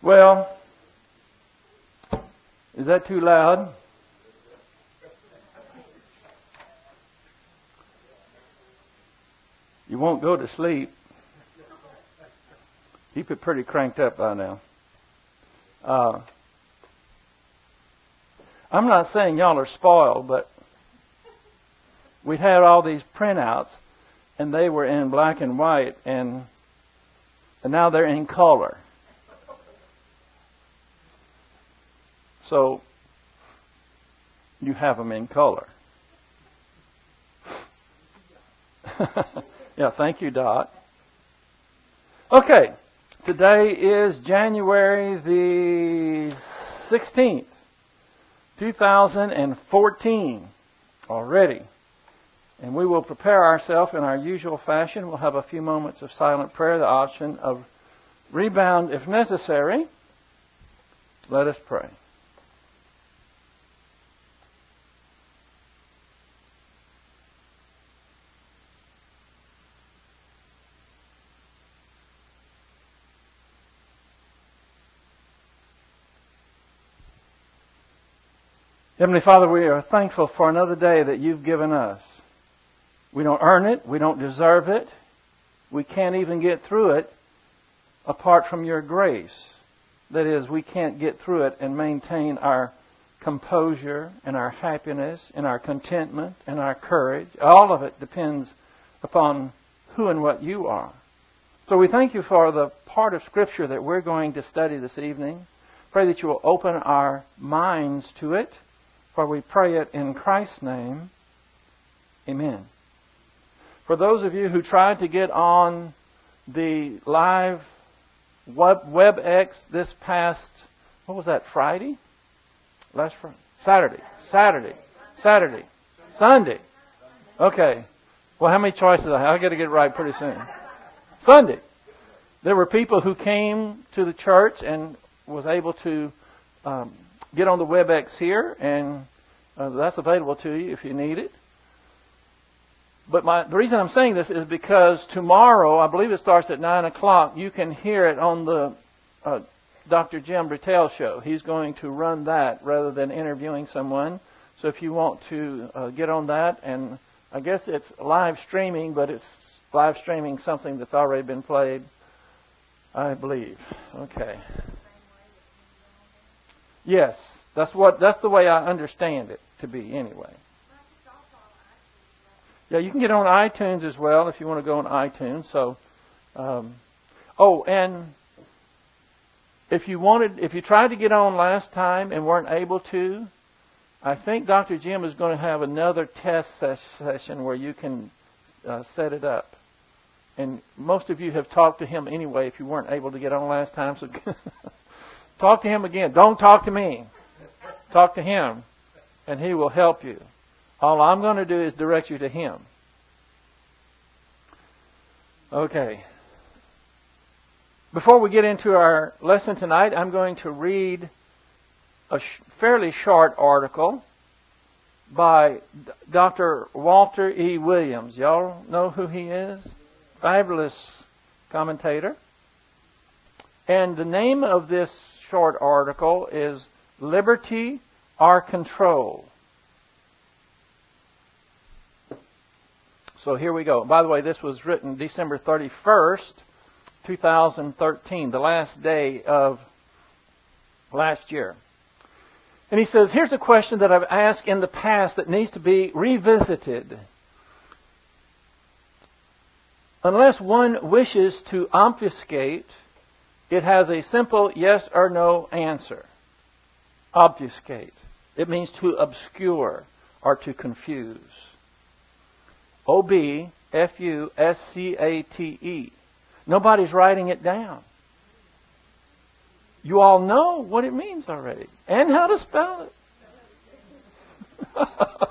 Well, is that too loud? You won't go to sleep. Keep it pretty cranked up by now. I'm not saying y'all are spoiled, but we had all these printouts, and they were in black and white, and now they're in color. So you have them in color. Yeah, thank you, Dot. Okay, today is January the 16th, 2014 already. And we will prepare ourselves in our usual fashion. We'll have a few moments of silent prayer, the option of rebound if necessary. Let us pray. Heavenly Father, we are thankful for another day that you've given us. We don't earn it. We don't deserve it. We can't even get through it apart from your grace. That is, we can't get through it and maintain our composure and our happiness and our contentment and our courage. All of it depends upon who and what you are. So we thank you for the part of Scripture that we're going to study this evening. Pray that you will open our minds to it. For we pray it in Christ's name. Amen. For those of you who tried to get on the live WebEx this past, what was that, Friday? Last Friday? Saturday. Sunday. Okay. Well, how many choices I have? I've got to get it right pretty soon. Sunday. There were people who came to the church and was able to get on the WebEx here, and that's available to you if you need it. But the reason I'm saying this is because tomorrow, I believe it starts at 9 o'clock, you can hear it on the Dr. Jim Brittell show. He's going to run that rather than interviewing someone. So if you want to get on that, and I guess it's live streaming, but it's live streaming something that's already been played, I believe. Okay. Yes, that's the way I understand it to be anyway. Yeah, you can get on iTunes as well if you want to go on iTunes. So, and if you tried to get on last time and weren't able to, I think Dr. Jim is going to have another test session where you can set it up. And most of you have talked to him anyway if you weren't able to get on last time. So talk to him again. Don't talk to me. Talk to him, and he will help you. All I'm going to do is direct you to him. Okay. Before we get into our lesson tonight, I'm going to read a fairly short article by Dr. Walter E. Williams. Y'all know who he is? Fabulous commentator. And the name of this short article is Liberty or Control. So here we go. By the way, this was written December 31st, 2013, the last day of last year. And he says, here's a question that I've asked in the past that needs to be revisited. Unless one wishes to obfuscate, it has a simple yes or no answer. Obfuscate. It means to obscure or to confuse. O-B-F-U-S-C-A-T-E. Nobody's writing it down. You all know what it means already. And how to spell it.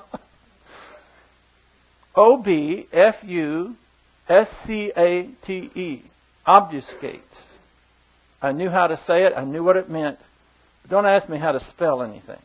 O-B-F-U-S-C-A-T-E. Obfuscate. I knew how to say it. I knew what it meant. Don't ask me how to spell anything.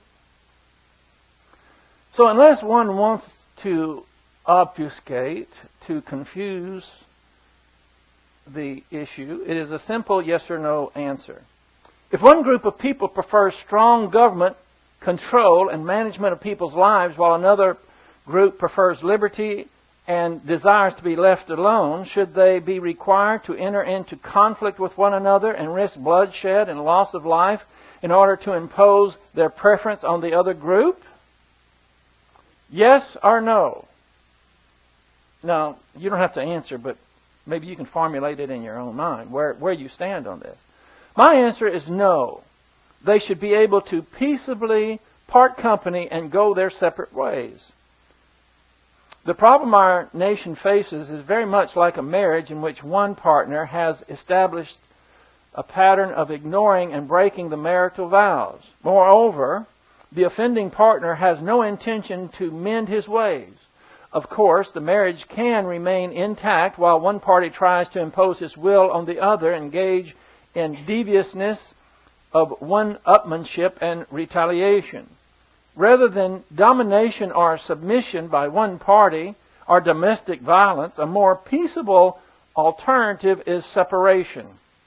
So unless one wants to obfuscate, to confuse the issue, it is a simple yes or no answer. If one group of people prefers strong government control and management of people's lives while another group prefers liberty and desires to be left alone, should they be required to enter into conflict with one another and risk bloodshed and loss of life in order to impose their preference on the other group? Yes or no? Now, you don't have to answer, but maybe you can formulate it in your own mind, where you stand on this. My answer is no. They should be able to peaceably part company and go their separate ways. The problem our nation faces is very much like a marriage in which one partner has established a pattern of ignoring and breaking the marital vows. Moreover, the offending partner has no intention to mend his ways. Of course, the marriage can remain intact while one party tries to impose his will on the other, engage in deviousness of one-upmanship and retaliation. Rather than domination or submission by one party or domestic violence, a more peaceable alternative is separation.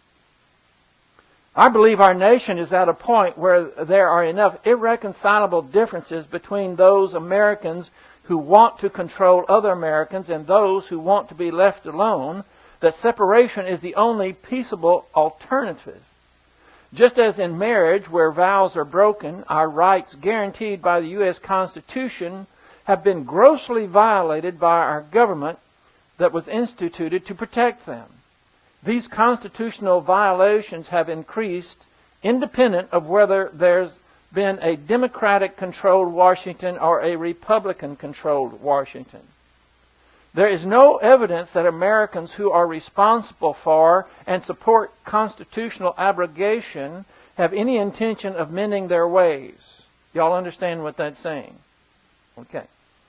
I believe our nation is at a point where there are enough irreconcilable differences between those Americans who want to control other Americans and those who want to be left alone, that separation is the only peaceable alternative. Just as in marriage, where vows are broken, our rights guaranteed by the U.S. Constitution have been grossly violated by our government that was instituted to protect them. These constitutional violations have increased independent of whether there's been a Democratic-controlled Washington or a Republican-controlled Washington. There is no evidence that Americans who are responsible for and support constitutional abrogation have any intention of mending their ways. Y'all understand what that's saying? Okay.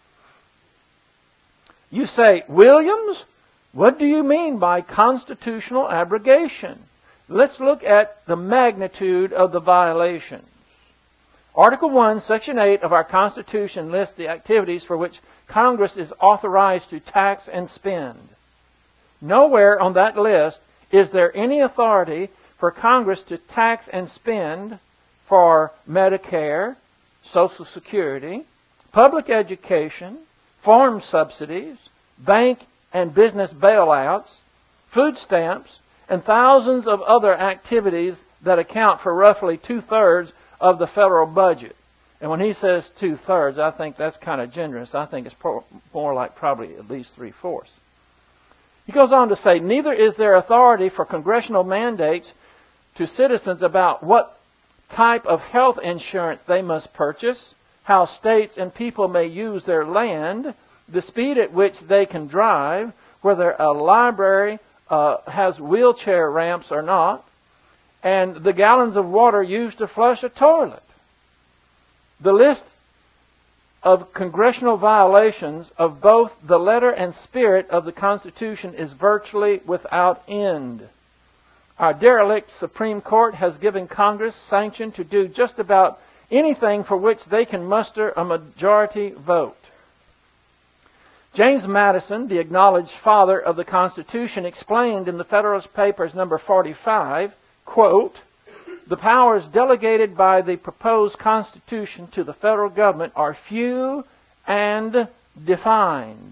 You say, Williams, what do you mean by constitutional abrogation? Let's look at the magnitude of the violations. Article 1, Section 8 of our Constitution lists the activities for which Congress is authorized to tax and spend. Nowhere on that list is there any authority for Congress to tax and spend for Medicare, Social Security, public education, farm subsidies, bank and business bailouts, food stamps, and thousands of other activities that account for roughly 2/3 of the federal budget. And when he says 2/3, I think that's kind of generous. I think it's more like probably at least 3/4. He goes on to say, neither is there authority for congressional mandates to citizens about what type of health insurance they must purchase, how states and people may use their land, the speed at which they can drive, whether a library has wheelchair ramps or not, and the gallons of water used to flush a toilet. The list of congressional violations of both the letter and spirit of the Constitution is virtually without end. Our derelict Supreme Court has given Congress sanction to do just about anything for which they can muster a majority vote. James Madison, the acknowledged father of the Constitution, explained in the Federalist Papers number 45, quote, the powers delegated by the proposed Constitution to the federal government are few and defined.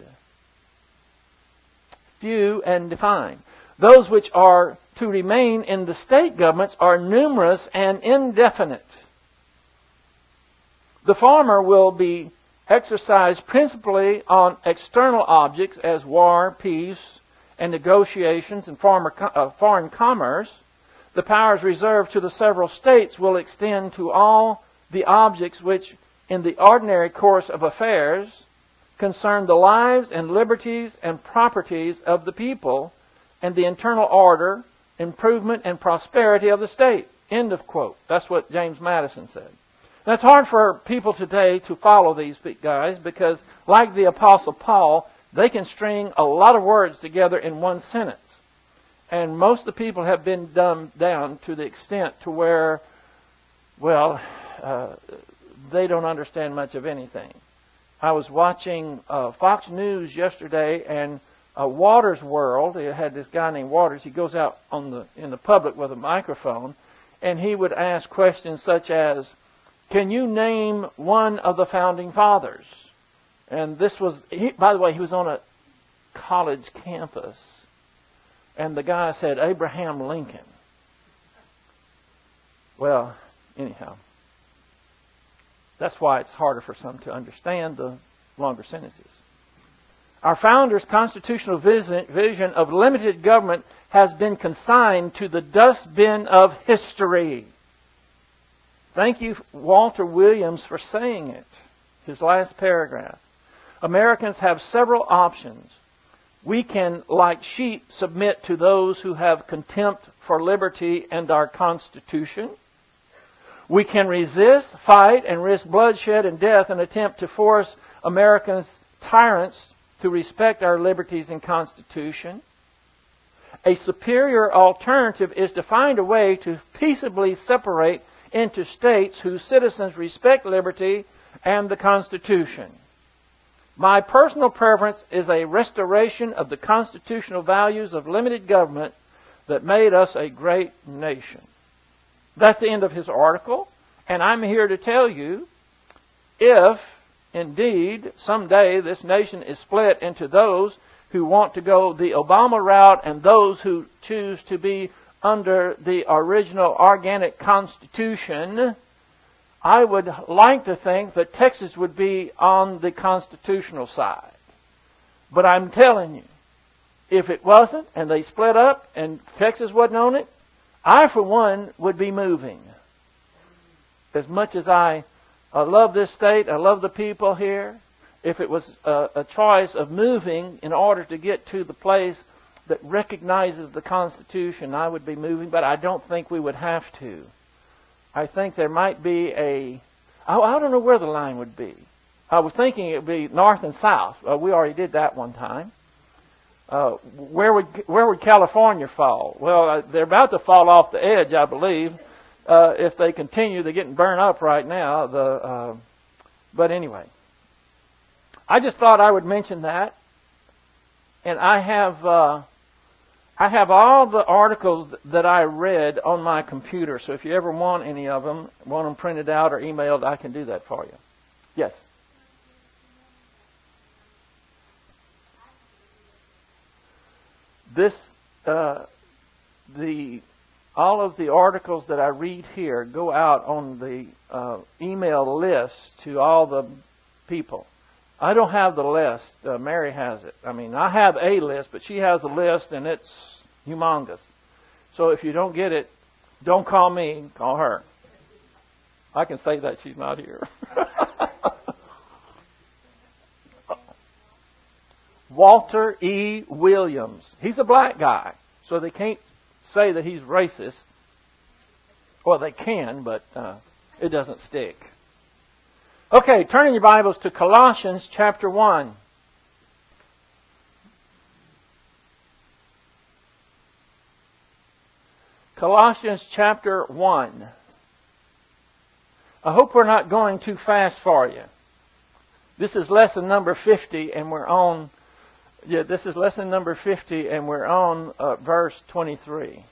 Few and defined. Those which are to remain in the state governments are numerous and indefinite. The former will be exercised principally on external objects as war, peace, and negotiations and foreign commerce. The powers reserved to the several states will extend to all the objects which, in the ordinary course of affairs, concern the lives and liberties and properties of the people and the internal order, improvement, and prosperity of the state. End of quote. That's what James Madison said. Now, it's hard for people today to follow these guys because, like the Apostle Paul, they can string a lot of words together in one sentence. And most of the people have been dumbed down to the extent to where, they don't understand much of anything. I was watching Fox News yesterday, and Waters World, it had this guy named Waters. He goes out in the public with a microphone, and he would ask questions such as, can you name one of the founding fathers? And this was, by the way, he was on a college campus. And the guy said, Abraham Lincoln. Well, anyhow, that's why it's harder for some to understand the longer sentences. Our founders' constitutional vision of limited government has been consigned to the dustbin of history. Thank you, Walter Williams, for saying it. His last paragraph. Americans have several options. We can, like sheep, submit to those who have contempt for liberty and our Constitution. We can resist, fight, and risk bloodshed and death and attempt to force Americans' tyrants to respect our liberties and Constitution. A superior alternative is to find a way to peaceably separate into states whose citizens respect liberty and the Constitution. My personal preference is a restoration of the constitutional values of limited government that made us a great nation. That's the end of his article. And I'm here to tell you, if indeed someday this nation is split into those who want to go the Obama route and those who choose to be under the original organic Constitution, I would like to think that Texas would be on the constitutional side. But I'm telling you, if it wasn't and they split up and Texas wasn't on it, I, for one, would be moving. As much as I love this state, I love the people here, if it was a choice of moving in order to get to the place that recognizes the Constitution, I would be moving, but I don't think we would have to. I think there might be I don't know where the line would be. I was thinking it would be north and south. We already did that one time. Where would California fall? Well, they're about to fall off the edge, I believe. If they continue, they're getting burned up right now. But anyway, I just thought I would mention that. And I have all the articles that I read on my computer. So if you ever want any of them, want them printed out or emailed, I can do that for you. Yes. All of the articles that I read here go out on the email list to all the people. I don't have the list. Mary has it. I mean, I have a list, but she has a list, and it's humongous. So if you don't get it, don't call me. Call her. I can say that she's not here. Walter E. Williams. He's a black guy, so they can't say that he's racist. Well, they can, but it doesn't stick. Okay, turn in your Bibles to Colossians chapter 1. Colossians chapter 1. I hope we're not going too fast for you. This is lesson number 50, and we're on... Yeah, this is lesson number 50, and we're on verse 23.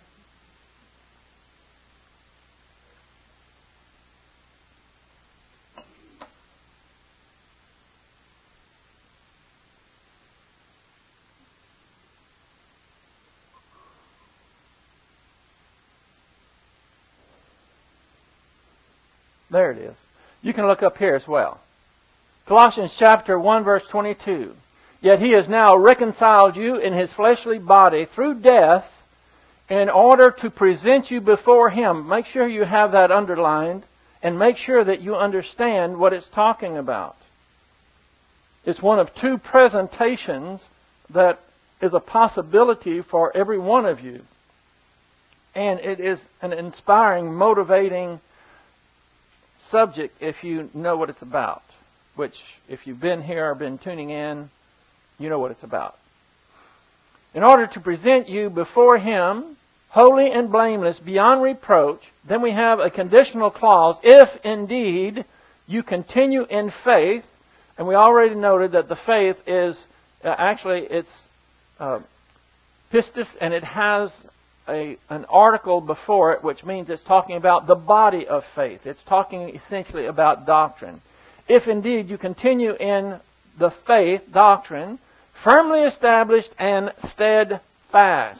There it is. You can look up here as well. Colossians chapter 1, verse 22. Yet He has now reconciled you in His fleshly body through death in order to present you before Him. Make sure you have that underlined and make sure that you understand what it's talking about. It's one of two presentations that is a possibility for every one of you. And it is an inspiring, motivating subject if you know what it's about. Which, if you've been here or been tuning in, you know what it's about. In order to present you before Him, holy and blameless, beyond reproach, then we have a conditional clause, if indeed you continue in faith. And we already noted that the faith is, it's pistis, and it has an article before it, which means it's talking about the body of faith. It's talking essentially about doctrine. If indeed you continue in the faith, doctrine, firmly established and steadfast.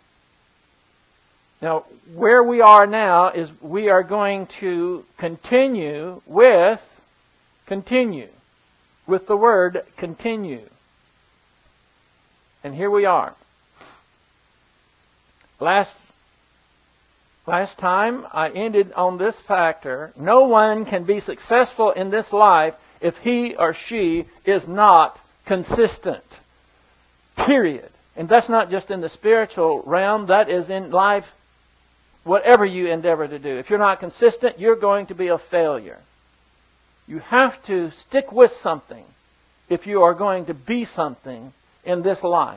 Now, where we are now is we are going to continue with the word continue. And here we are. Last time I ended on this factor. No one can be successful in this life if he or she is not consistent. Period. And that's not just in the spiritual realm. That is in life, whatever you endeavor to do. If you're not consistent, you're going to be a failure. You have to stick with something if you are going to be something in this life.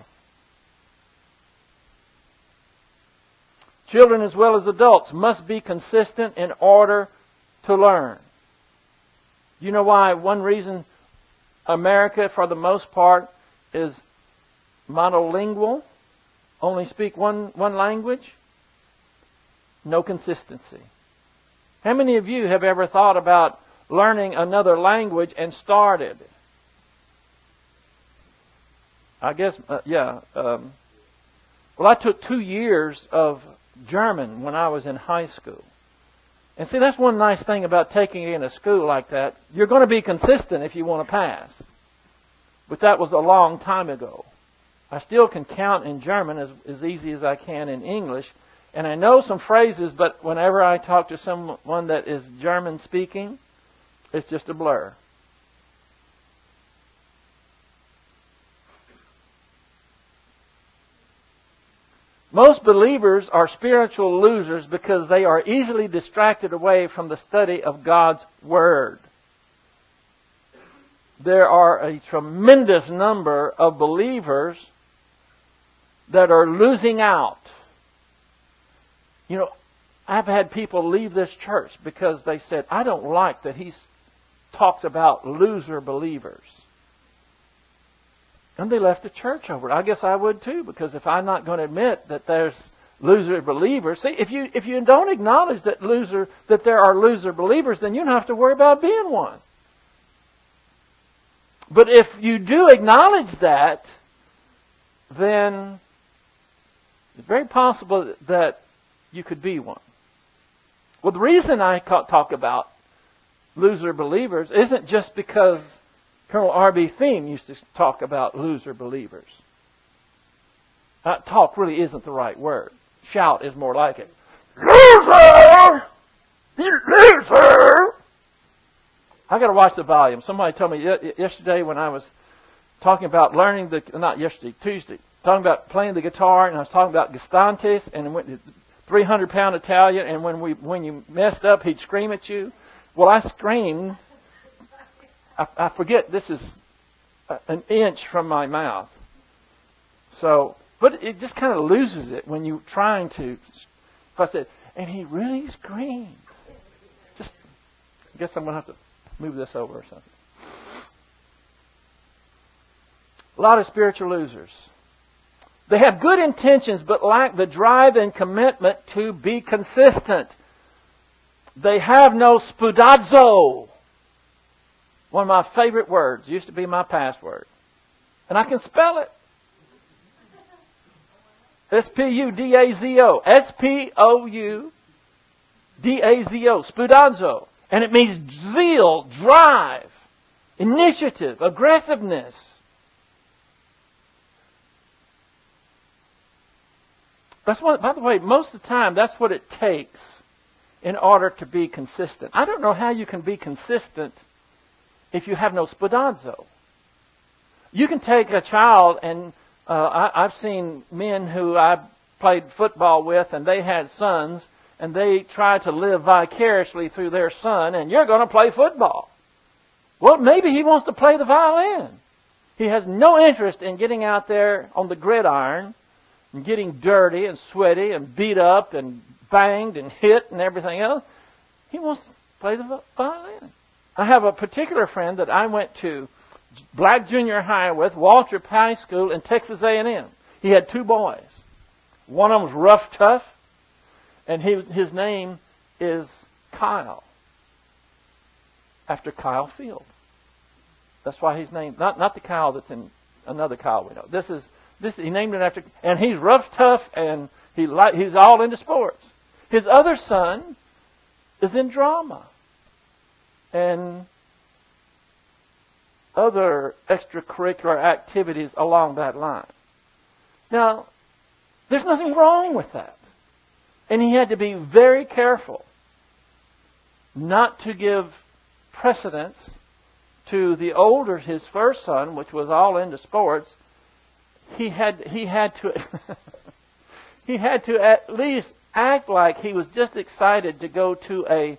Children as well as adults must be consistent in order to learn. You know why? One reason America, for the most part, is monolingual, only speak one language? No consistency. How many of you have ever thought about learning another language and started? I guess, Well, I took 2 years of German when I was in high school. And see, that's one nice thing about taking it in a school like that. You're going to be consistent if you want to pass. But that was a long time ago. I still can count in German as easy as I can in English. And I know some phrases, but whenever I talk to someone that is German speaking, it's just a blur. Most believers are spiritual losers because they are easily distracted away from the study of God's Word. There are a tremendous number of believers that are losing out. You know, I've had people leave this church because they said, I don't like that he talks about loser believers. And they left the church over it. I guess I would too, because if I'm not going to admit that there's loser believers, see, if you don't acknowledge that there are loser believers, then you don't have to worry about being one. But if you do acknowledge that, then it's very possible that you could be one. Well, the reason I talk about loser believers isn't just because Colonel R.B. Thiem used to talk about loser believers. Talk really isn't the right word. Shout is more like it. Loser! You loser! I got to watch the volume. Somebody told me yesterday when I was talking about Tuesday, talking about playing the guitar, and I was talking about Gestantes, and went to 300-pound Italian, and when you messed up, he'd scream at you. Well, I screamed. I forget, this is an inch from my mouth. So, but it just kind of loses it when you're trying to. If I said, and he really screamed. I guess I'm going to have to move this over or something. A lot of spiritual losers. They have good intentions but lack the drive and commitment to be consistent. They have no spudazzo. One of my favorite words. Used to be my password. And I can spell it. S-P-U-D-A-Z-O. S-P-O-U-D-A-Z-O. Spudazzo. And it means zeal, drive, initiative, aggressiveness. That's what, by the way, most of the time, that's what it takes in order to be consistent. I don't know how you can be consistent if you have no spudazzo. You can take a child, and I've seen men who I played football with, and they had sons, and they tried to live vicariously through their son, and you're going to play football. Well, maybe he wants to play the violin. He has no interest in getting out there on the gridiron and getting dirty and sweaty and beat up and banged and hit and everything else. He wants to play the violin. I have a particular friend that I went to Black Junior High with, Waltrip High School in Texas A&M. He had 2 boys. One of them's rough, tough, and his name is Kyle, after Kyle Field. That's why he's named, not the Kyle that's in another Kyle we know. He named it after, and he's rough, tough, and he's all into sports. His other son is in drama and other extracurricular activities along that line. Now, there's nothing wrong with that. And he had to be very careful not to give precedence to the older, his first son, which was all into sports. He had to he had to at least act like he was just excited to go to a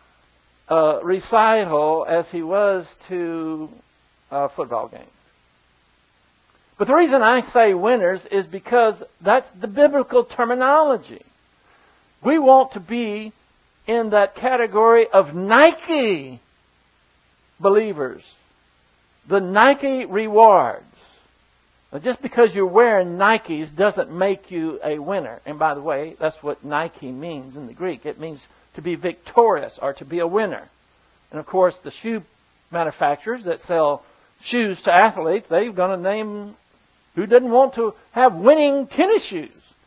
recital as he was to a football game. But the reason I say winners is because that's the biblical terminology. We want to be in that category of Nike believers. The Nike rewards. Now, just because you're wearing Nikes doesn't make you a winner. And by the way, that's what Nike means in the Greek. It means to be victorious or to be a winner. And of course, the shoe manufacturers that sell shoes to athletes, they're going to name who doesn't want to have winning tennis shoes.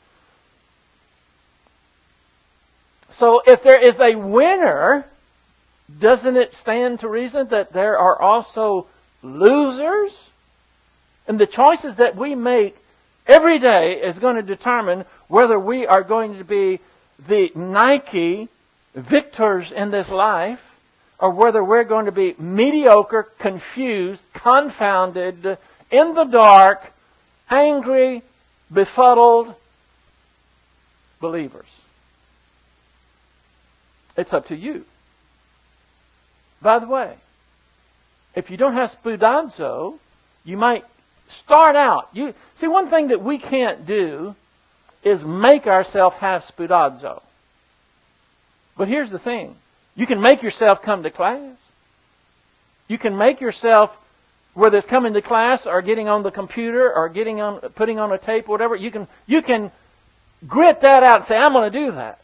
So if there is a winner, doesn't it stand to reason that there are also losers? And the choices that we make every day is going to determine whether we are going to be the Nike victors in this life or whether we're going to be mediocre, confused, confounded, in the dark, angry, befuddled believers. It's up to you. By the way, if you don't have spoudazo, you might start out. See, one thing that we can't do is make ourselves have spoudazo. But here's the thing. You can make yourself come to class. You can make yourself, whether it's coming to class or getting on the computer or putting on a tape or whatever, you can grit that out and say, I'm going to do that.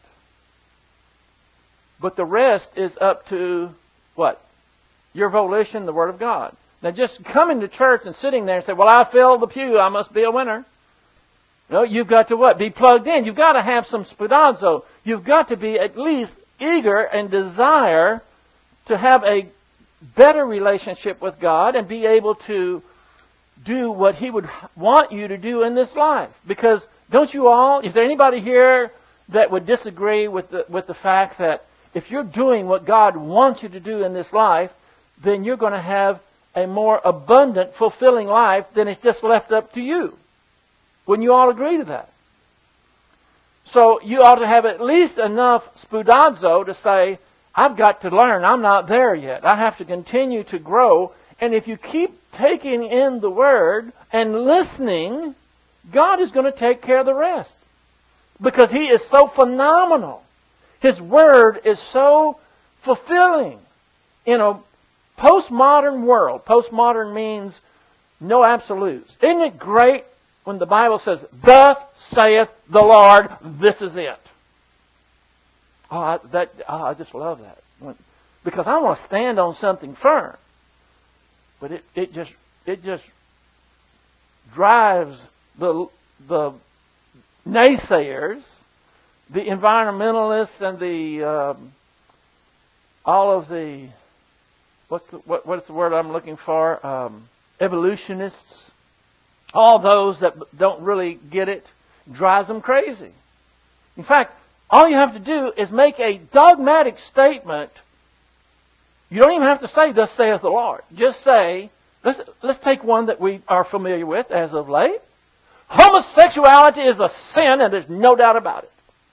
But the rest is up to what? Your volition, the Word of God. Now just coming to church and sitting there and say, well, I filled the pew, I must be a winner. No, you've got to what? Be plugged in. You've got to have some spoudazo. You've got to be at least eager and desire to have a better relationship with God and be able to do what He would want you to do in this life. Because don't you all, is there anybody here that would disagree with the fact that if you're doing what God wants you to do in this life, then you're going to have a more abundant, fulfilling life than it's just left up to you? Wouldn't you all agree to that? So you ought to have at least enough spoudazo to say, I've got to learn. I'm not there yet. I have to continue to grow. And if you keep taking in the Word and listening, God is going to take care of the rest. Because He is so phenomenal. His Word is so fulfilling. In a postmodern world, postmodern means no absolutes. Isn't it great when the Bible says, thus saith the Lord, this is it? I just love that. Because I want to stand on something firm. But it just drives the naysayers, the environmentalists, and the all of the what's the word I'm looking for? Evolutionists. All those that don't really get it, drives them crazy. In fact, all you have to do is make a dogmatic statement. You don't even have to say, thus saith the Lord. Just say, let's take one that we are familiar with as of late. Homosexuality is a sin, and there's no doubt about it.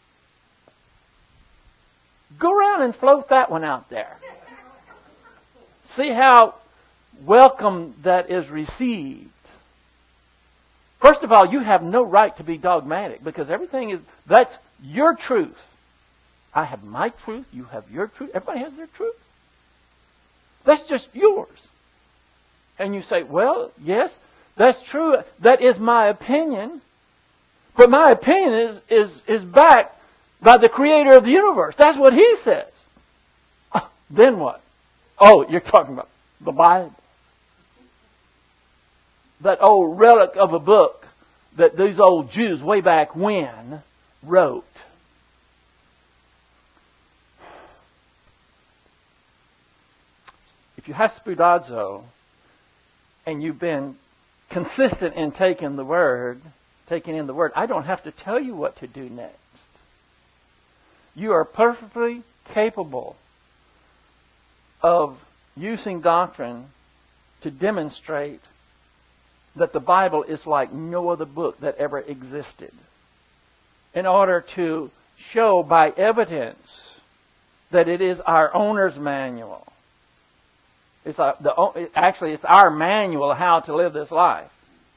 Go around and float that one out there. See how welcome that is received. First of all, you have no right to be dogmatic because that's your truth. I have my truth, you have your truth. Everybody has their truth. That's just yours. And you say, well, yes, that's true. That is my opinion. But my opinion is backed by the Creator of the universe. That's what He says. Then what? Oh, you're talking about the Bible. That old relic of a book that these old Jews way back when wrote. If you have spoudazo and you've been consistent in taking in the Word, I don't have to tell you what to do next. You are perfectly capable of using doctrine to demonstrate that the Bible is like no other book that ever existed, in order to show by evidence that it is our owner's manual. It's our manual how to live this life.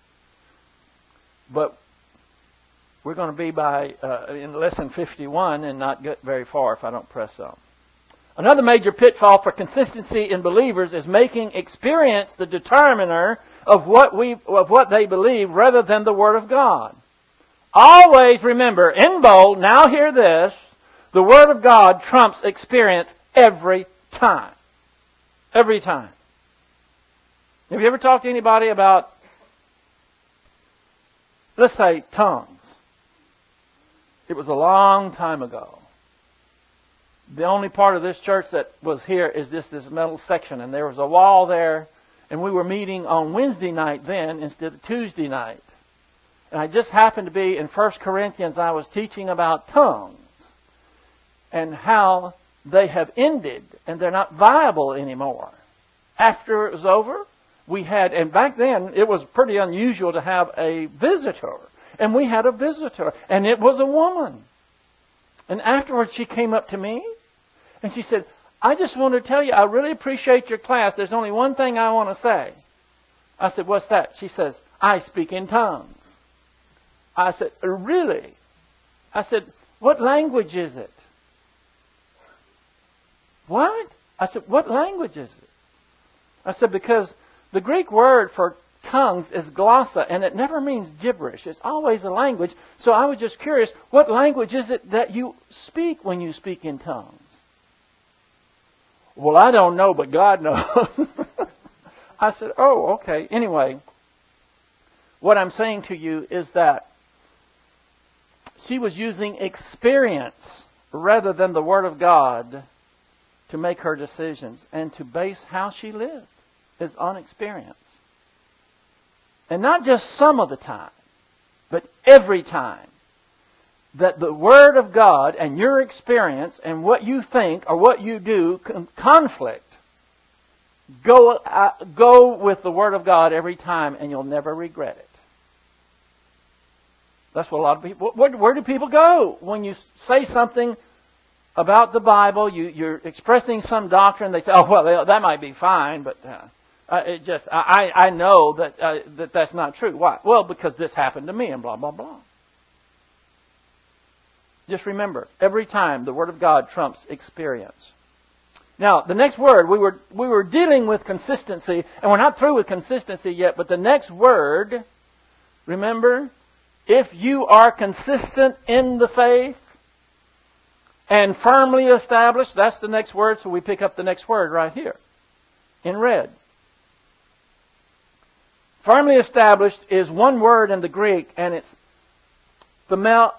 But we're going to be in lesson 51 and not get very far if I don't press on. Another major pitfall for consistency in believers is making experience the determiner of what they believe rather than the Word of God. Always remember, in bold, now hear this, the Word of God trumps experience every time. Every time. Have you ever talked to anybody about, let's say, tongues? It was a long time ago. The only part of this church that was here is this metal section. And there was a wall there. And we were meeting on Wednesday night then instead of Tuesday night. And I just happened to be in 1 Corinthians. I was teaching about tongues. And how they have ended. And they're not viable anymore. After it was over, and back then it was pretty unusual to have a visitor. And we had a visitor. And it was a woman. And afterwards she came up to me. And she said, I just want to tell you, I really appreciate your class. There's only one thing I want to say. I said, what's that? She says, I speak in tongues. I said, really? I said, what language is it? What? I said, what language is it? I said, because the Greek word for tongues is glossa, and it never means gibberish. It's always a language. So I was just curious, what language is it that you speak when you speak in tongues? Well, I don't know, but God knows. I said, oh, okay. Anyway, what I'm saying to you is that she was using experience rather than the Word of God to make her decisions and to base how she lived is on experience. And not just some of the time, but every time that the Word of God and your experience and what you think or what you do conflict, go with the Word of God every time and you'll never regret it. That's what a lot of people... Where do people go when you say something about the Bible? You're expressing some doctrine. They say, oh, well, that might be fine, but... I know that that's not true. Why? Well, because this happened to me and blah, blah, blah. Just remember, every time the Word of God trumps experience. Now, the next word, we were dealing with consistency, and we're not through with consistency yet, but the next word, remember, if you are consistent in the faith and firmly established, that's the next word, so we pick up the next word right here in red. Firmly established is one word in the Greek, and it's themelioo,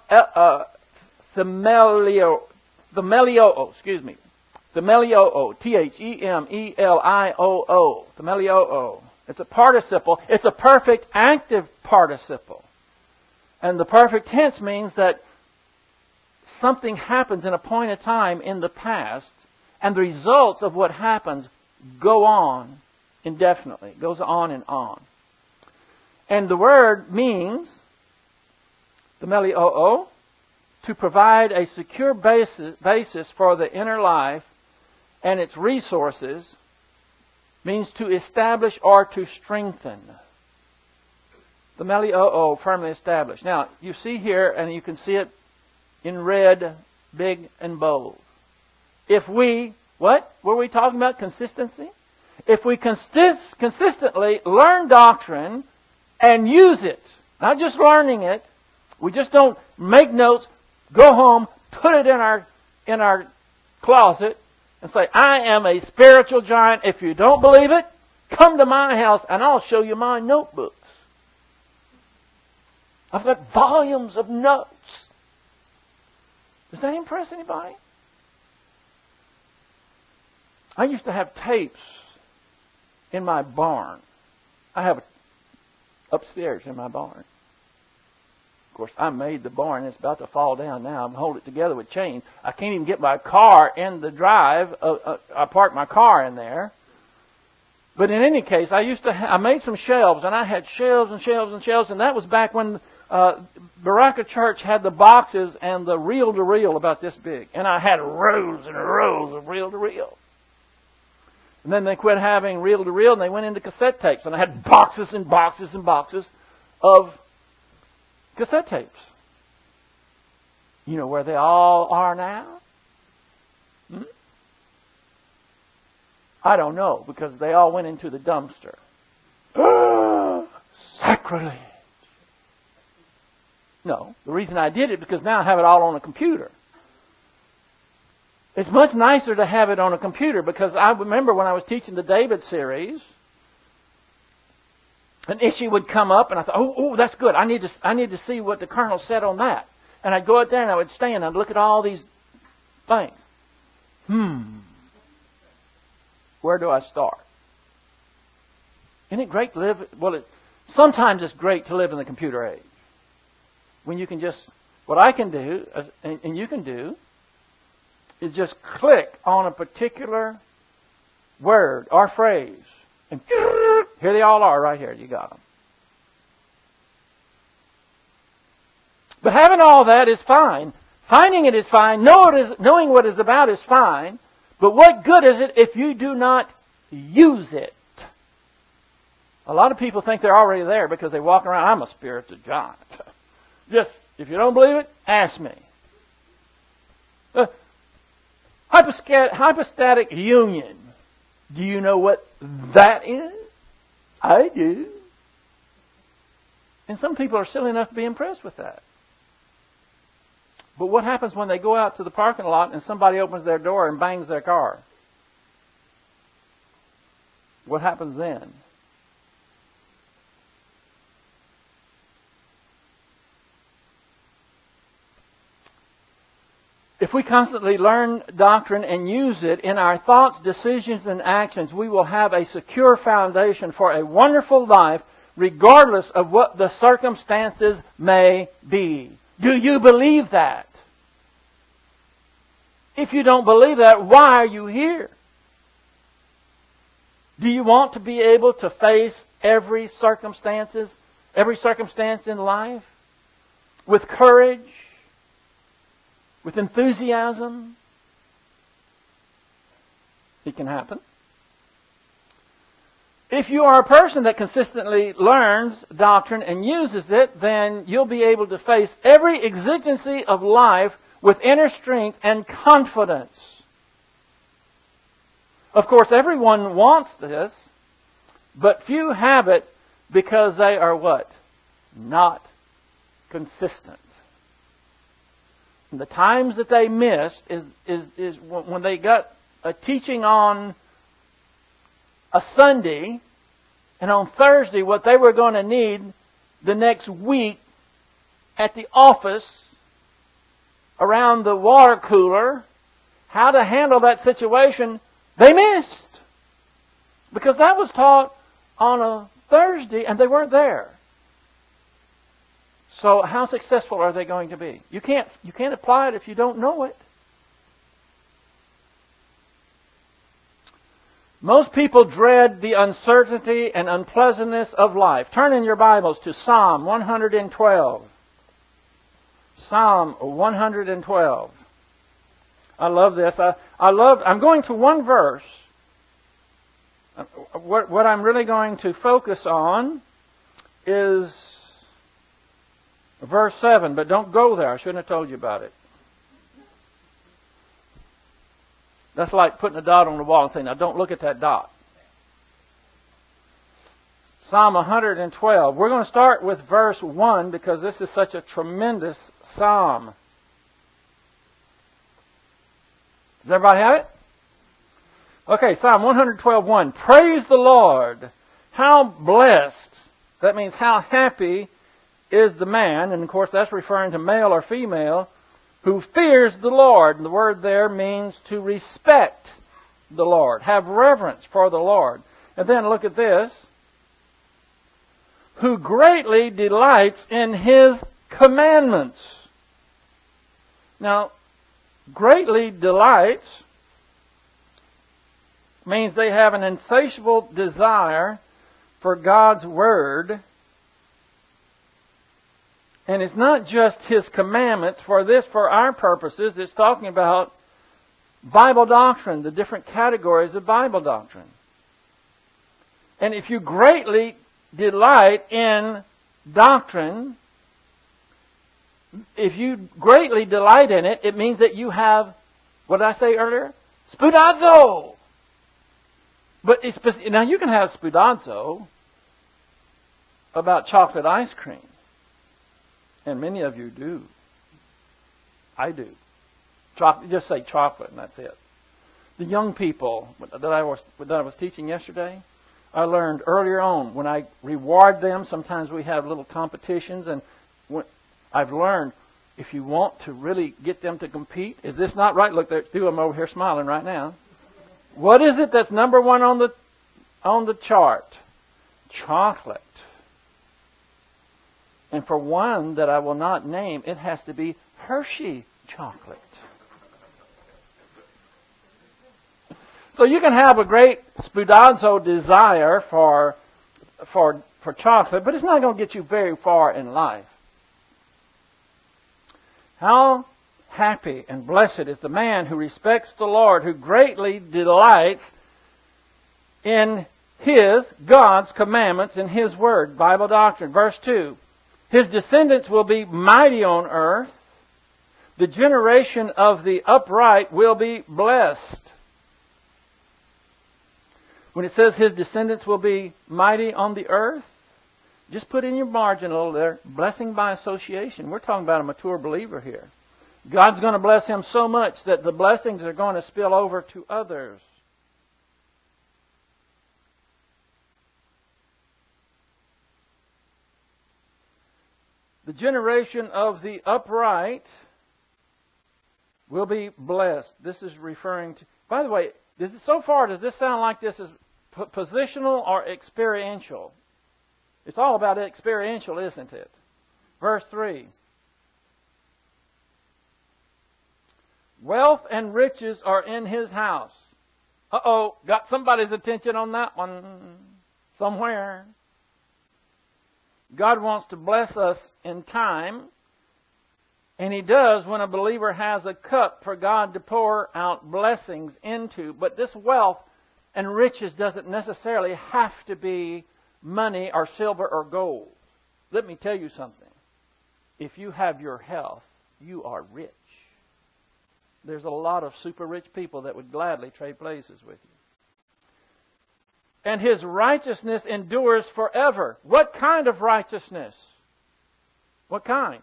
themelioo, themelioo. It's a participle. It's a perfect active participle. And the perfect tense means that something happens in a point of time in the past, and the results of what happens go on indefinitely. It goes on and on. And the word means, themelioo, to provide a secure basis for the inner life and its resources, means to establish or to strengthen. Themelioo, firmly established. Now, you see here, and you can see it in red, big and bold. If we, what were we talking about? Consistency? If we consistently learn doctrine and use it, not just learning it, We just don't make notes, go home, put it in our closet, and say, I am a spiritual giant. If you don't believe it, come to my house and I'll show you my notebooks. I've got volumes of notes. Does that impress anybody? I used to have tapes in my barn. I have it upstairs in my barn. Of course, I made the barn. It's about to fall down now. I'm holding it together with chains. I can't even get my car in the drive. I parked my car in there. But in any case, I made some shelves, and I had shelves and shelves and shelves, and that was back when Baraka Church had the boxes and the reel-to-reel about this big. And I had rows and rows of reel-to-reel. And then they quit having reel-to-reel, and they went into cassette tapes. And I had boxes and boxes and boxes of cassette tapes. You know where they all are now? I don't know, because they all went into the dumpster. Sacrilege! No, the reason I did it because now I have it all on a computer. It's much nicer to have it on a computer, because I remember when I was teaching the David series, an issue would come up, and I thought, oh, that's good. I need to see what the colonel said on that. And I'd go out there and I would stand and I'd look at all these things. Where do I start? Isn't it great to live? Well, sometimes it's great to live in the computer age. When you can just, what I can do, and you can do, is just click on a particular word or phrase. And here they all are right here. You got them. But having all that is fine. Finding it is fine. Knowing what it's about is fine. But what good is it if you do not use it? A lot of people think they're already there because they walk around, I'm a spiritual giant. Just, if you don't believe it, ask me. Hypostatic union. Do you know what that is? I do. And some people are silly enough to be impressed with that. But what happens when they go out to the parking lot and somebody opens their door and bangs their car? What happens then? If we constantly learn doctrine and use it in our thoughts, decisions, and actions, we will have a secure foundation for a wonderful life, regardless of what the circumstances may be. Do you believe that? If you don't believe that, why are you here? Do you want to be able to face every circumstance in life with courage, with enthusiasm? It can happen. If you are a person that consistently learns doctrine and uses it, then you'll be able to face every exigency of life with inner strength and confidence. Of course, everyone wants this, but few have it because they are what? Not consistent. And the times that they missed is when they got a teaching on a Sunday, and on Thursday what they were going to need the next week at the office around the water cooler, how to handle that situation, they missed. Because that was taught on a Thursday and they weren't there. So how successful are they going to be? You can't apply it if you don't know it. Most people dread the uncertainty and unpleasantness of life. Turn in your Bibles to Psalm 112. Psalm 112. I love this. I'm going to one verse. What I'm really going to focus on is verse 7, but don't go there. I shouldn't have told you about it. That's like putting a dot on the wall and saying, now don't look at that dot. Psalm 112. We're going to start with verse 1 because this is such a tremendous psalm. Does everybody have it? Okay, Psalm 112:1. Praise the Lord. How blessed. That means how happy is the man. And of course that's referring to male or female who fears the Lord. And the word there means to respect the Lord. Have reverence for the Lord. And then look at this. Who greatly delights in His commandments. Now, greatly delights means they have an insatiable desire for God's Word. And it's not just His commandments. For our purposes, it's talking about Bible doctrine, the different categories of Bible doctrine. And if you greatly delight in doctrine, if you greatly delight in it, it means that you have, what did I say earlier? Spoudazo! But now you can have spoudazo about chocolate ice cream. And many of you do. I do. Just say chocolate and that's it. The young people that I was teaching yesterday, I learned earlier on when I reward them, sometimes we have little competitions, and I've learned if you want to really get them to compete, is this not right? Look, there's two of them over here smiling right now. What is it that's number one on the chart? Chocolate. And for one that I will not name, it has to be Hershey chocolate. So you can have a great spoudazo desire for chocolate, but it's not going to get you very far in life. How happy and blessed is the man who respects the Lord, who greatly delights in God's commandments, in His Word, Bible doctrine. Verse 2. His descendants will be mighty on earth. The generation of the upright will be blessed. When it says His descendants will be mighty on the earth, just put in your margin a little there, blessing by association. We're talking about a mature believer here. God's going to bless him so much that the blessings are going to spill over to others. The generation of the upright will be blessed. This is referring to... By the way, so far, does this sound like this is positional or experiential? It's all about experiential, isn't it? Verse 3. Wealth and riches are in His house. Uh-oh, got somebody's attention on that one somewhere. God wants to bless us in time, and He does when a believer has a cup for God to pour out blessings into. But this wealth and riches doesn't necessarily have to be money or silver or gold. Let me tell you something. If you have your health, you are rich. There's a lot of super rich people that would gladly trade places with you. And His righteousness endures forever. What kind of righteousness? What kind?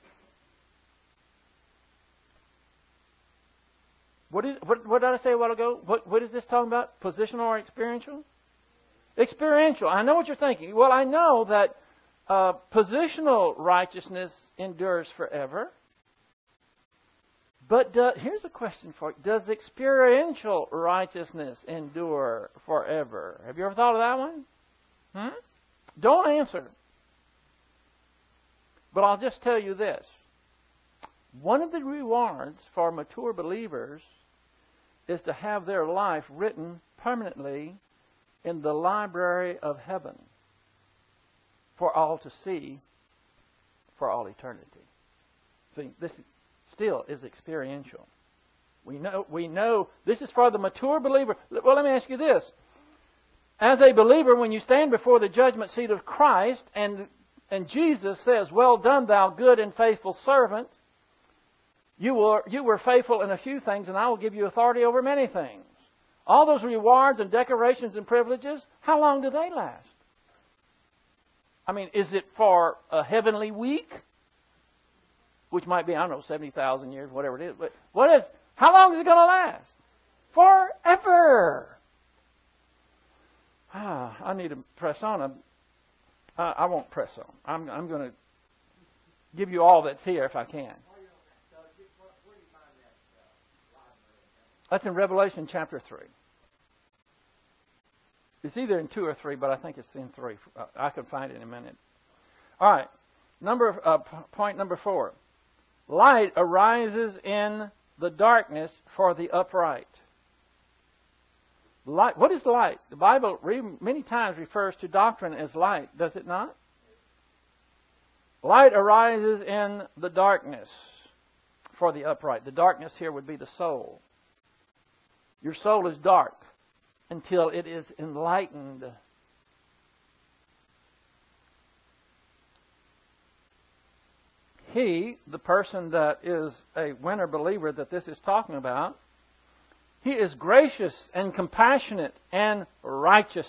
What did I say a while ago? What is this talking about? Positional or experiential? Experiential. I know what you're thinking. Well, I know that positional righteousness endures forever. But here's a question for you. Does experiential righteousness endure forever? Have you ever thought of that one? Don't answer. But I'll just tell you this. One of the rewards for mature believers is to have their life written permanently in the library of heaven for all to see for all eternity. See, this still is experiential. We know this is for the mature believer. Well, let me ask you this. As a believer, when you stand before the judgment seat of Christ and Jesus says, "Well done, thou good and faithful servant. You were faithful in a few things, and I will give you authority over many things." All those rewards and decorations and privileges, how long do they last? I mean, is it for a heavenly week? Which might be, I don't know, 70,000 years, whatever it is. But how long is it going to last? Forever. I need to press on. I won't press on. I'm going to give you all that's here if I can. That's in Revelation chapter 3. It's either in 2 or 3, but I think it's in 3. I can find it in a minute. All right. Point number 4. Light arises in the darkness for the upright. Light. What is light? The Bible many times refers to doctrine as light, does it not? Light arises in the darkness for the upright. The darkness here would be the soul. Your soul is dark until it is enlightened. He, the person that is a winner believer that this is talking about, he is gracious and compassionate and righteous.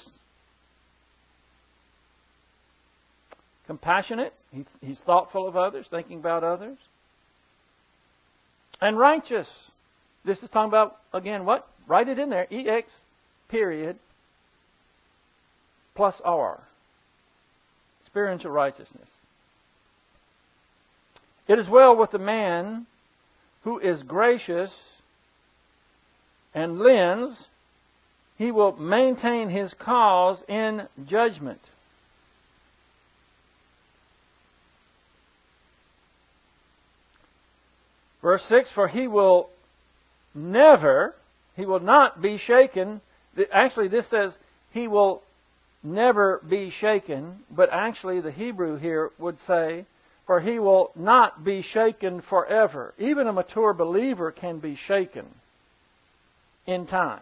Compassionate, he's thoughtful of others, thinking about others. And righteous. This is talking about, again, what? Write it in there. EX period plus R. Experiential righteousness. It is well with the man who is gracious and lends. He will maintain his cause in judgment. Verse 6, for he will not be shaken. Actually, this says he will never be shaken, but actually the Hebrew here would say, for he will not be shaken forever. Even a mature believer can be shaken in time.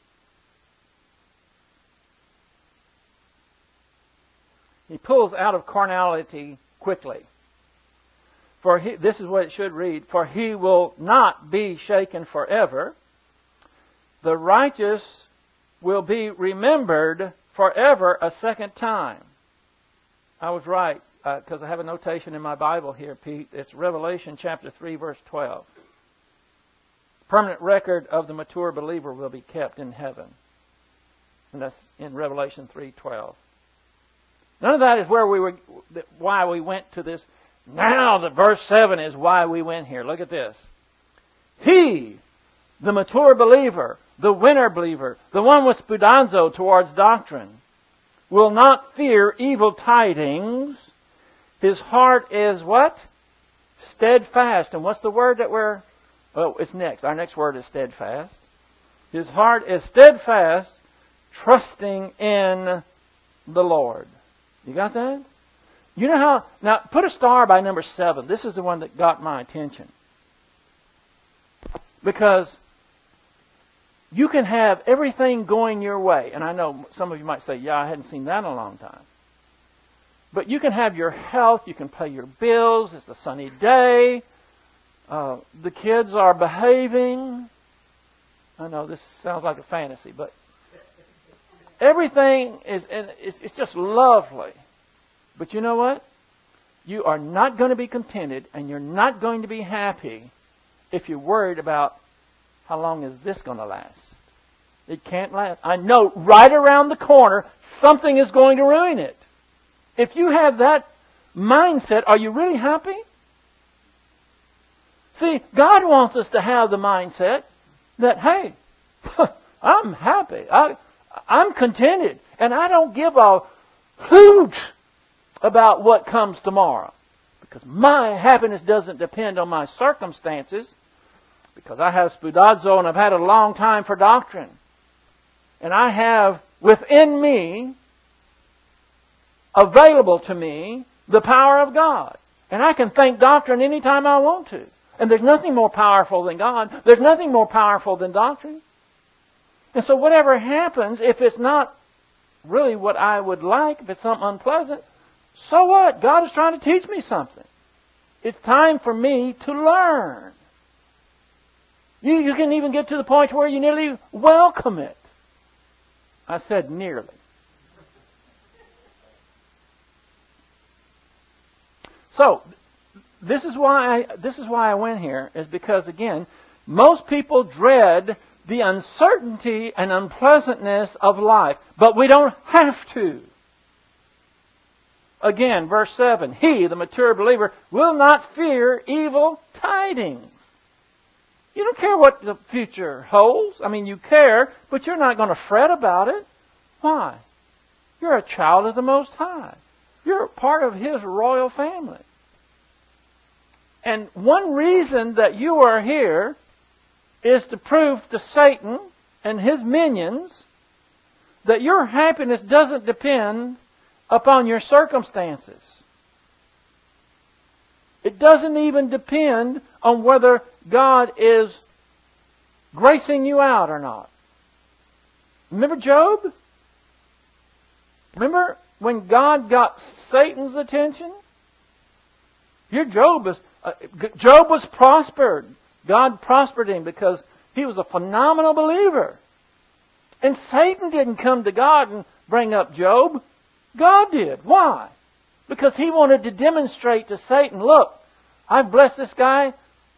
He pulls out of carnality quickly. This is what it should read, for he will not be shaken forever. The righteous will be remembered forever a second time. I was right, because I have a notation in my Bible here, Pete. It's Revelation chapter 3, verse 12. Permanent record of the mature believer will be kept in heaven. And that's in Revelation 3:12. None of that is why we went to this. Now the verse 7 is why we went here. Look at this. He, the mature believer, the winner believer, the one with spoudazo towards doctrine, will not fear evil tidings. His heart is what? Steadfast. And what's the word that it's next. Our next word is steadfast. His heart is steadfast, trusting in the Lord. You got that? You know how... Now, put a star by number 7. This is the one that got my attention. Because you can have everything going your way. And I know some of you might say, yeah, I hadn't seen that in a long time. But you can have your health, you can pay your bills, it's a sunny day, the kids are behaving. I know this sounds like a fantasy, but everything it's just lovely. But you know what? You are not going to be contented and you're not going to be happy if you're worried about how long is this going to last. It can't last. I know right around the corner something is going to ruin it. If you have that mindset, are you really happy? See, God wants us to have the mindset that, hey, I'm happy. I'm contented. And I don't give a hoot about what comes tomorrow. Because my happiness doesn't depend on my circumstances. Because I have spoudazo and I've had a long time for doctrine. And I have within me, available to me, the power of God. And I can think doctrine anytime I want to. And there's nothing more powerful than God. There's nothing more powerful than doctrine. And so whatever happens, if it's not really what I would like, if it's something unpleasant, so what? God is trying to teach me something. It's time for me to learn. You can even get to the point where you nearly welcome it. I said nearly. So, this is why I went here, is because, again, most people dread the uncertainty and unpleasantness of life. But we don't have to. Again, verse 7. He, the mature believer, will not fear evil tidings. You don't care what the future holds. I mean, you care, but you're not going to fret about it. Why? You're a child of the Most High. You're part of His royal family. And one reason that you are here is to prove to Satan and his minions that your happiness doesn't depend upon your circumstances. It doesn't even depend on whether God is gracing you out or not. Remember Job? Remember when God got Satan's attention? Here Job was prospered. God prospered him because he was a phenomenal believer. And Satan didn't come to God and bring up Job. God did. Why? Because he wanted to demonstrate to Satan, look, I've blessed this guy.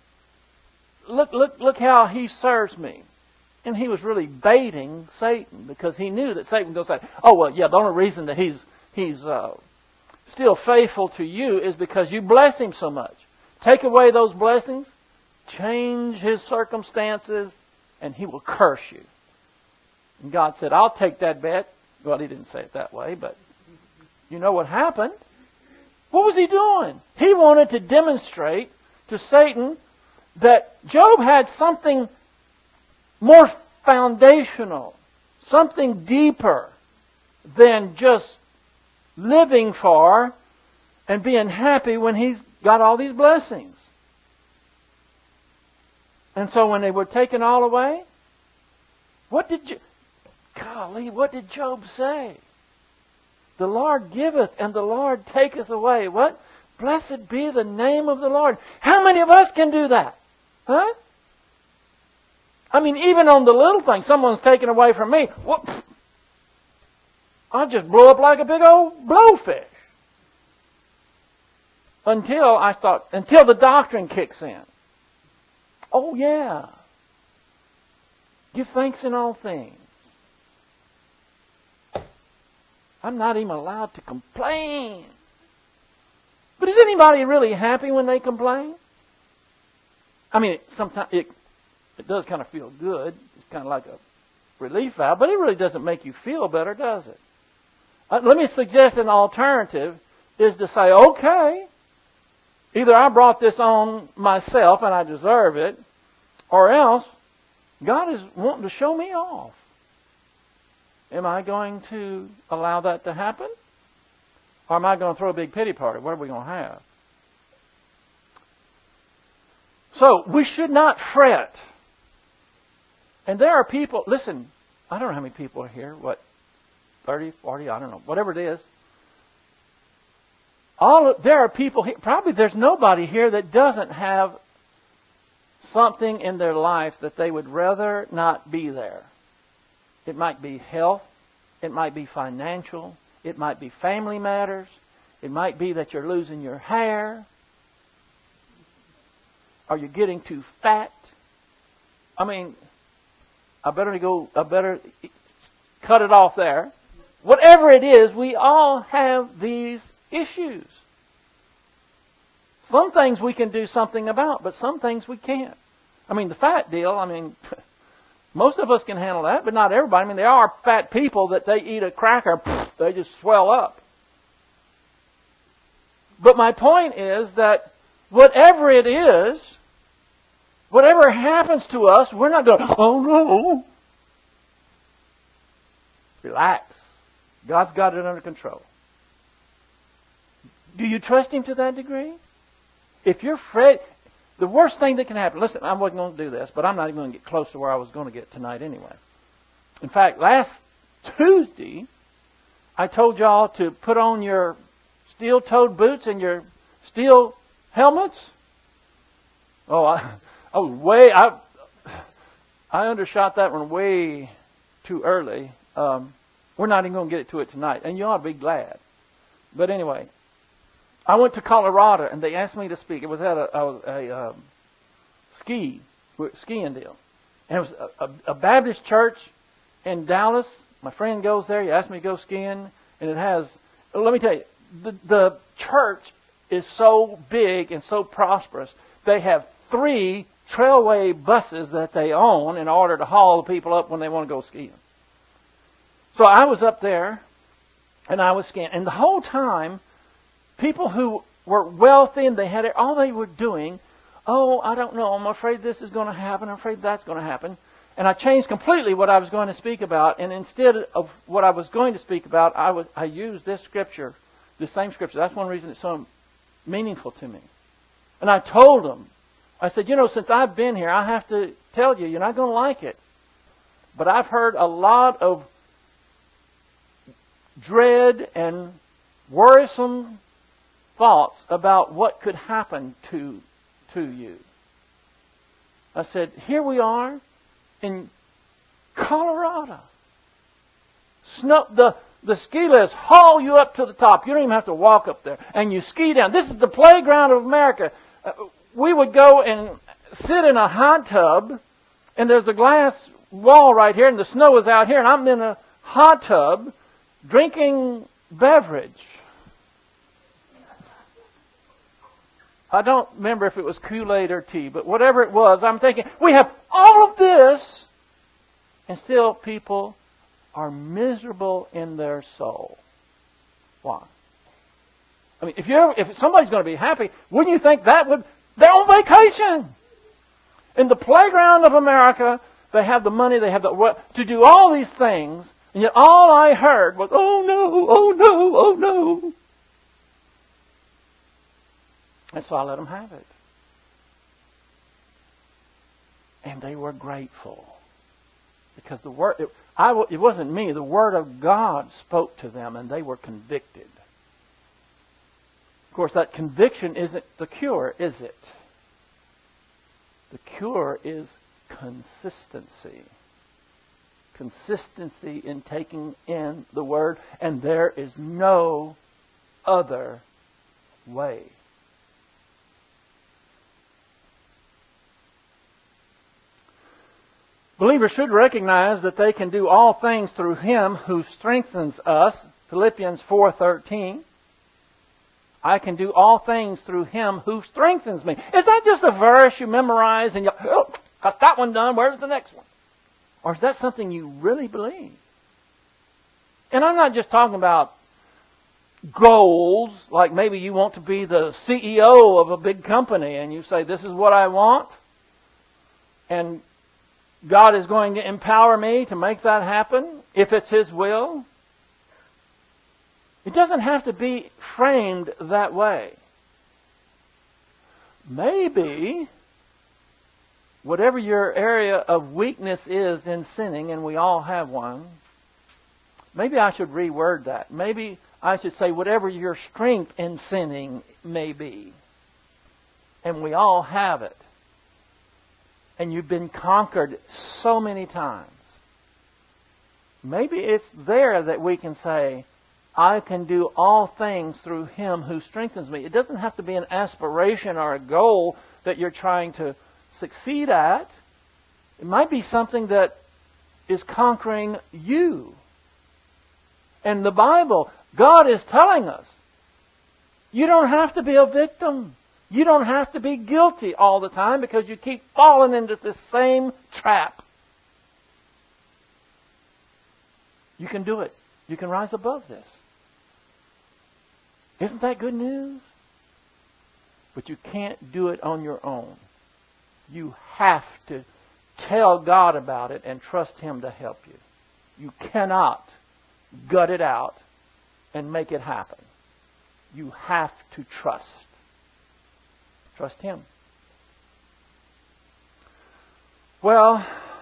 Look how he serves me. And he was really baiting Satan because he knew that Satan was going to say, oh, well, yeah, the only reason that he's still faithful to you is because you bless him so much. Take away those blessings, change his circumstances, and he will curse you. And God said, I'll take that bet. Well, He didn't say it that way, but you know what happened. What was he doing? He wanted to demonstrate to Satan that Job had something more foundational, something deeper than just living for and being happy when he's got all these blessings. And so when they were taken all away, what did Job say? The Lord giveth and the Lord taketh away. What? Blessed be the name of the Lord. How many of us can do that? Huh? I mean, even on the little thing, someone's taken away from me. What? I just blow up like a big old blowfish. Until the doctrine kicks in. Oh yeah. Give thanks in all things. I'm not even allowed to complain. But is anybody really happy when they complain? I mean, sometimes it does kind of feel good. It's kind of like a relief valve, but it really doesn't make you feel better, does it? Let me suggest an alternative is to say, okay, either I brought this on myself and I deserve it, or else God is wanting to show me off. Am I going to allow that to happen? Or am I going to throw a big pity party? What are we going to have? So, we should not fret. And there are people, listen, I don't know how many people are here, 30, 40, I don't know, whatever it is. There are people here, probably there's nobody here that doesn't have something in their life that they would rather not be there. It might be health. It might be financial. It might be family matters. It might be that you're losing your hair. Are you getting too fat? I mean, I better cut it off there. Whatever it is, we all have these issues. Some things we can do something about, but some things we can't. I mean, the fat deal, most of us can handle that, but not everybody. I mean, there are fat people that they eat a cracker, they just swell up. But my point is that whatever it is, whatever happens to us, we're not going, oh no. Relax. God's got it under control. Do you trust Him to that degree? If you're afraid, the worst thing that can happen, listen, I wasn't going to do this, but I'm not even going to get close to where I was going to get tonight anyway. In fact, last Tuesday, I told y'all to put on your steel-toed boots and your steel helmets. Oh, I undershot that one way too early. We're not even going to get to it tonight, and you ought to be glad. But anyway, I went to Colorado and they asked me to speak. It was at a skiing deal. And it was a Baptist church in Dallas. My friend goes there. He asked me to go skiing. And it has, let me tell you, the church is so big and so prosperous. They have 3 Trailway buses that they own in order to haul the people up when they want to go skiing. So I was up there and I was skiing. And the whole time, people who were wealthy and they had it, all they were doing, oh, I don't know, I'm afraid this is going to happen, I'm afraid that's going to happen. And I changed completely what I was going to speak about. And instead of what I was going to speak about, I used this scripture, the same scripture. That's one reason it's so meaningful to me. And I told them, I said, since I've been here, I have to tell you, you're not going to like it. But I've heard a lot of dread and worrisome thoughts about what could happen to you. I said, here we are in Colorado. Snow, the ski lifts haul you up to the top. You don't even have to walk up there. And you ski down. This is the playground of America. We would go and sit in a hot tub, and there's a glass wall right here, and the snow is out here, and I'm in a hot tub drinking beverage. I don't remember if it was Kool-Aid or tea, but whatever it was, I'm thinking, we have all of this, and still people are miserable in their soul. Why? I mean, if somebody's going to be happy, wouldn't you think they're on vacation? In the playground of America, they have the money, they have to do all these things, and yet all I heard was, oh no, oh no, oh no. And so I let them have it. And they were grateful. Because the Word, it wasn't me, the Word of God spoke to them and they were convicted. Of course, that conviction isn't the cure, is it? The cure is consistency. Consistency in taking in the Word, and there is no other way. Believers should recognize that they can do all things through Him who strengthens us. Philippians 4:13. I can do all things through Him who strengthens me. Is that just a verse you memorize and you got that one done, where's the next one? Or is that something you really believe? And I'm not just talking about goals, like maybe you want to be the CEO of a big company and you say, this is what I want. And God is going to empower me to make that happen, if it's His will. It doesn't have to be framed that way. Maybe, whatever your area of weakness is in sinning, and we all have one, maybe I should reword that. Maybe I should say whatever your strength in sinning may be. And we all have it. And you've been conquered so many times. Maybe it's there that we can say, I can do all things through Him who strengthens me. It doesn't have to be an aspiration or a goal that you're trying to succeed at. It might be something that is conquering you. And the Bible, God is telling us, you don't have to be a victim. You don't have to be guilty all the time because you keep falling into the same trap. You can do it. You can rise above this. Isn't that good news? But you can't do it on your own. You have to tell God about it and trust Him to help you. You cannot gut it out and make it happen. You have to trust. Trust Him. Well,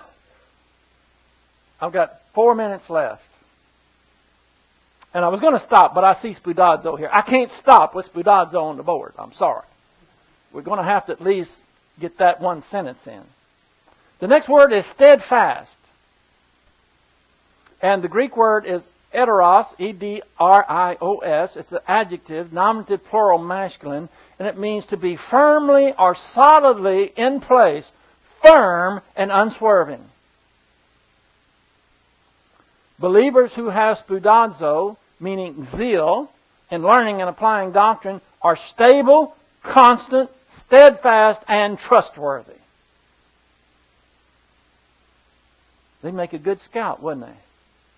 I've got 4 minutes left. And I was going to stop, but I see Spudazzo here. I can't stop with Spudazzo on the board. I'm sorry. We're going to have to at least get that one sentence in. The next word is steadfast. And the Greek word is Edoros, E-D-R-I-O-S. It's an adjective, nominative, plural, masculine, and it means to be firmly or solidly in place, firm and unswerving. Believers who have spoudazo, meaning zeal, in learning and applying doctrine, are stable, constant, steadfast, and trustworthy. They'd make a good scout, wouldn't they?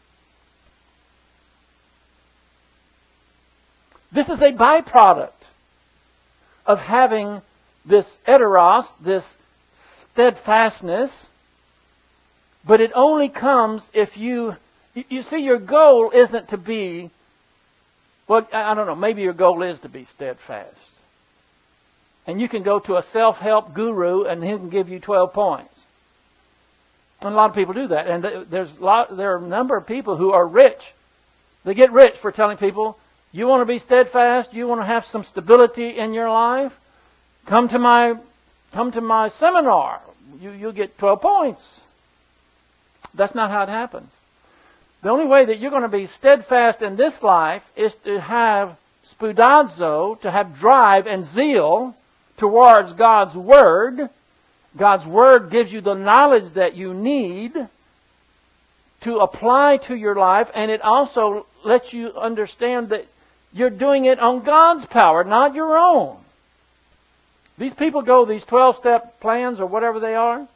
This is a byproduct of having this edoros, this steadfastness, but it only comes if you see, your goal isn't to be, well, I don't know, maybe your goal is to be steadfast. And you can go to a self-help guru and he can give you 12 points. And a lot of people do that. And there are a number of people who are rich. They get rich for telling people, you want to be steadfast, you want to have some stability in your life, come to my seminar. You'll get 12 points. That's not how it happens. The only way that you're going to be steadfast in this life is to have spoudazo, to have drive and zeal towards God's Word. God's Word gives you the knowledge that you need to apply to your life, and it also lets you understand that you're doing it on God's power, not your own. These people go these 12-step plans or whatever they are.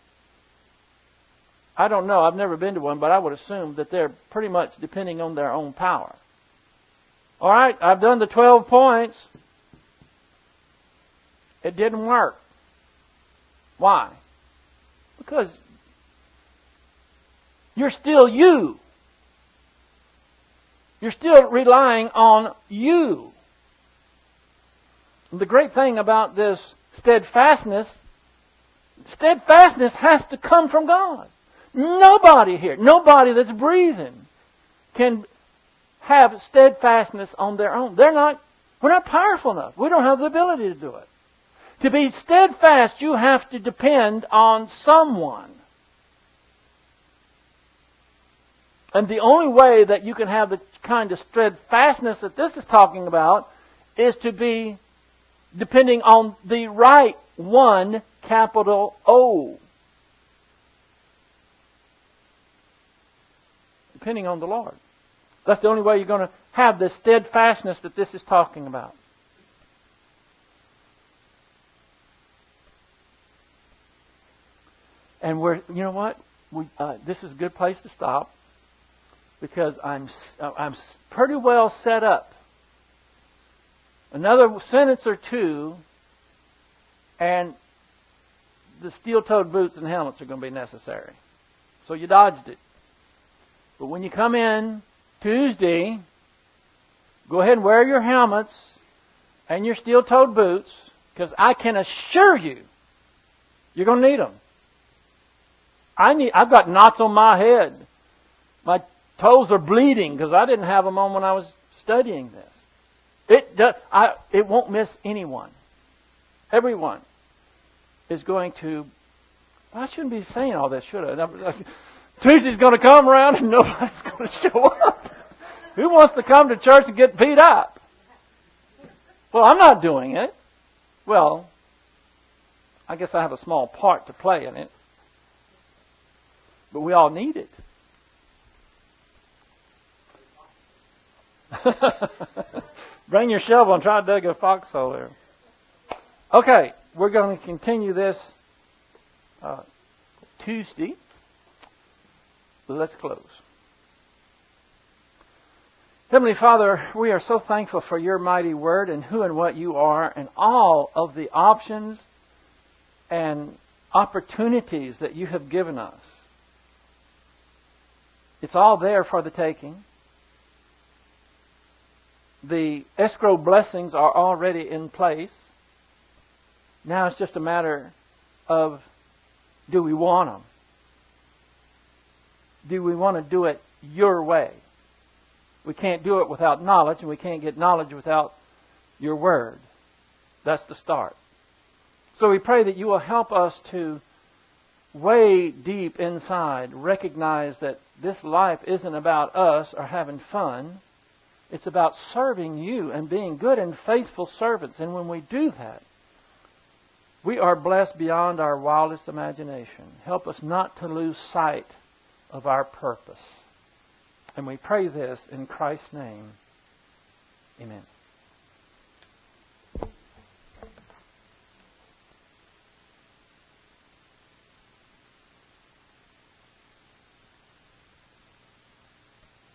I don't know. I've never been to one, but I would assume that they're pretty much depending on their own power. All right, I've done the 12 points. It didn't work. Why? Because you're still you. You're still relying on you. And the great thing about this steadfastness has to come from God. Nobody here, nobody that's breathing can have steadfastness on their own. We're not powerful enough. We don't have the ability to do it. To be steadfast, you have to depend on someone. And the only way that you can have the kind of steadfastness that this is talking about is to be depending on the right one, capital O. Depending on the Lord. That's the only way you're going to have this steadfastness that this is talking about. And you know what? This is a good place to stop because I'm pretty well set up. Another sentence or two, and the steel-toed boots and helmets are going to be necessary. So you dodged it. But when you come in Tuesday, go ahead and wear your helmets and your steel-toed boots, because I can assure you, you're going to need them. I've got knots on my head. My toes are bleeding because I didn't have them on when I was studying this. It won't miss anyone. Everyone is going to... Well, I shouldn't be saying all this, should I? Tuesday's going to come around and nobody's going to show up. Who wants to come to church and get beat up? Well, I'm not doing it. Well, I guess I have a small part to play in it. But we all need it. Bring your shovel and try to dig a foxhole there. Okay, we're going to continue this Tuesday. But let's close. Heavenly Father, we are so thankful for your mighty word and who and what you are and all of the options and opportunities that you have given us. It's all there for the taking. The escrow blessings are already in place. Now it's just a matter of, do we want them? Do we want to do it your way? We can't do it without knowledge, and we can't get knowledge without your word. That's the start. So we pray that you will help us to way deep inside recognize that this life isn't about us or having fun. It's about serving you and being good and faithful servants. And when we do that, we are blessed beyond our wildest imagination. Help us not to lose sight of our purpose. And we pray this in Christ's name. Amen.